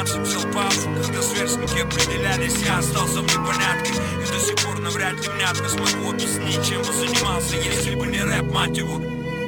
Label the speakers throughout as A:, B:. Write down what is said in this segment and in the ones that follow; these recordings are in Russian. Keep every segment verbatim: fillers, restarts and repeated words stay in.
A: двенадцать взял паузу, когда сверстники определялись, я остался в непонятке. И до сих пор навряд ли внятно смогу объяснить, чем бы занимался, если бы не рэп, мать его.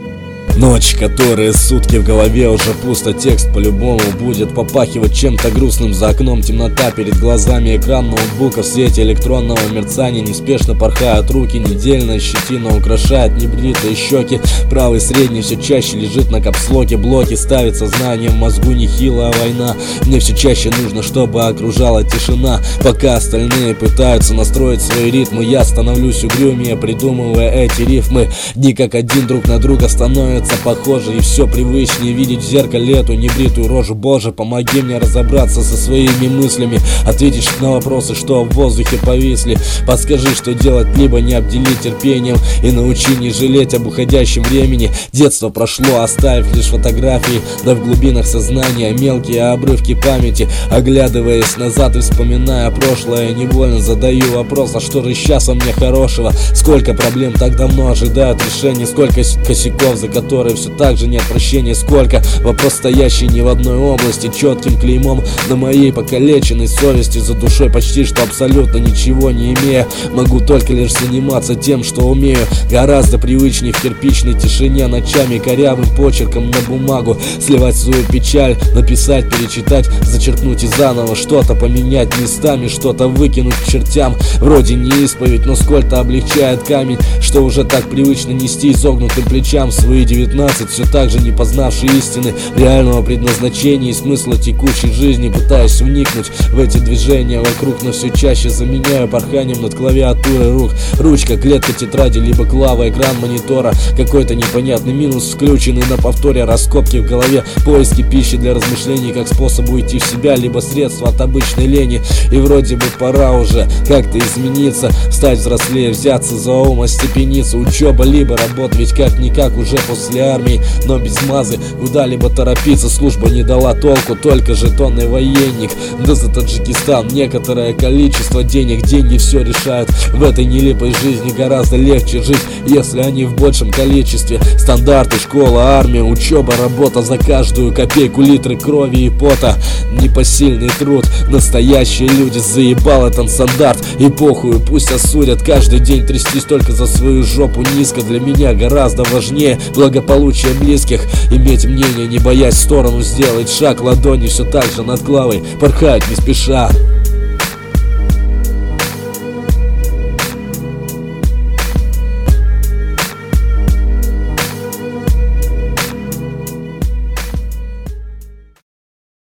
B: Ночь, которые сутки в голове уже пусто. Текст по-любому будет попахивать чем-то грустным. За окном темнота, перед глазами экран ноутбука. В свете электронного мерцания неспешно порхают руки. Недельная щетина украшает небритые щеки. Правый средний все чаще лежит на капслоке. Блоки ставит сознание в мозгу, нехилая война. Мне все чаще нужно, чтобы окружала тишина. Пока остальные пытаются настроить свои ритмы, я становлюсь угрюмее, придумывая эти рифмы. Дни как один друг на друга становятся похоже, и все привычнее видеть в зеркале эту небритую рожу. Боже, помоги мне разобраться со своими мыслями, ответить на вопросы, что в воздухе повисли. Подскажи, что делать, либо не обделить терпением, и научи не жалеть об уходящем времени. Детство прошло, оставив лишь фотографии, да в глубинах сознания мелкие обрывки памяти. Оглядываясь назад и вспоминая прошлое, невольно задаю вопрос: а что же сейчас во мне хорошего? Сколько проблем так давно ожидают решения, сколько косяков, за которые все так же нет прощения, сколько вопрос, стоящий не в одной области, четким клеймом на моей покалеченной совести. За душой почти что абсолютно ничего не имея, могу только лишь заниматься тем, что умею. Гораздо привычнее в кирпичной тишине ночами корявым почерком на бумагу сливать свою печаль, написать, перечитать, зачеркнуть и заново что-то поменять местами, что-то выкинуть к чертям. Вроде не исповедь, но сколько облегчает камень, что уже так привычно нести изогнутым плечам свои девятнадцать, все так же не познавший истины реального предназначения и смысла текущей жизни. Пытаюсь вникнуть в эти движения вокруг, но все чаще заменяю порханием над клавиатурой рук. Ручка, клетка тетради, либо клава, экран монитора. Какой-то непонятный минус, включенный на повторе, раскопки в голове, поиски пищи для размышлений как способ уйти в себя, либо средства от обычной лени. И вроде бы пора уже как-то измениться, стать взрослее, взяться за ум, остепениться. Учеба либо работа, ведь как-никак уже после армии, но без мазы, куда-либо торопиться. Служба не дала толку, только жетонный военник. Да за Таджикистан некоторое количество денег. Деньги все решают в этой нелепой жизни. Гораздо легче жить, если они в большем количестве. Стандарты, школа, армия, учеба, работа за каждую копейку, литры крови и пота, непосильный труд. Настоящие люди, заебал этот стандарт. И похуй, пусть осудят, каждый день трястись только за свою жопу низко. Для меня гораздо важнее благополучие близких, иметь мнение, не боясь в сторону сделать шаг. Ладони все так же над главой порхают не спеша.